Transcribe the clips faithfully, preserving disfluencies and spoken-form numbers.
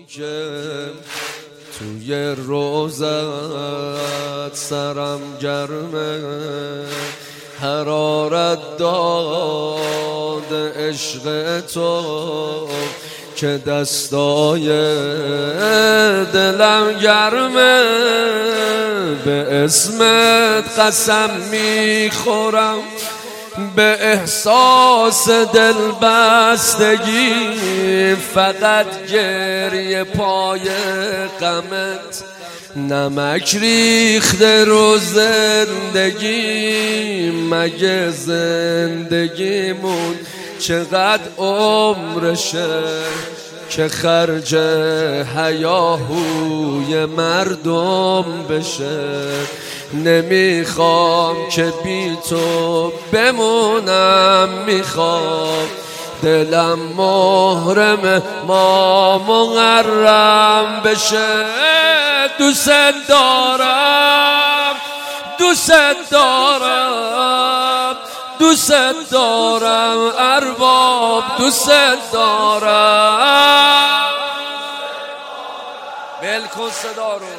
که توی روزت سرم گرمه، حرارت داد عشق تو که دستای دلم گرمه. به اسمت قسم میخورم، به احساس دل بستگی، فقط گریه پای غمت نمک ریخته رو زندگی. مگه زندگیمون چقدر عمرشه که خرج هیاهوی مردم بشه؟ نمیخوام که بی تو بمونم، میخوام دلم محرم ما مغرم بشه. دوست دارم، دوست دارم، دوست دارم ارباب، دوست دارم. بلکن صدا رو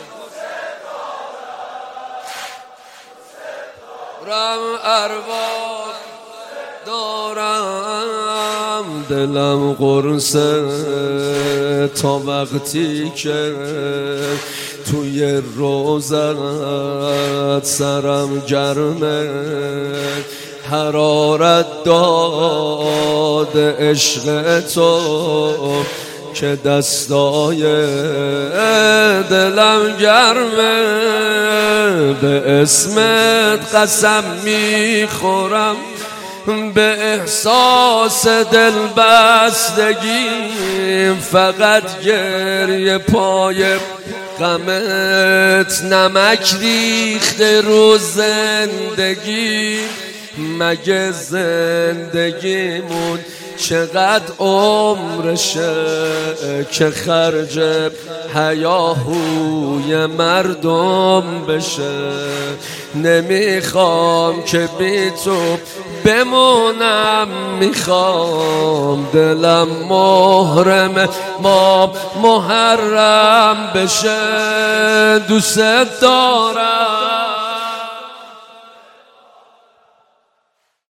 رم ارباب دارم. دلم قرصه تا وقتی که توی روزت سرم گرمه، حرارت داد عشق تو که دستای دلم گرمه. به اسمت قسم میخورم، به احساس دل بستگی، فقط گریه پای غمت نمک ریخته رو زندگی. مگه زندگیمون چقدر عمرشه که خرج هیاهوی مردم بشه؟ نمیخوام که بی تو بمونم، میخوام دلم محرم ما محرم بشه. دوست دارم،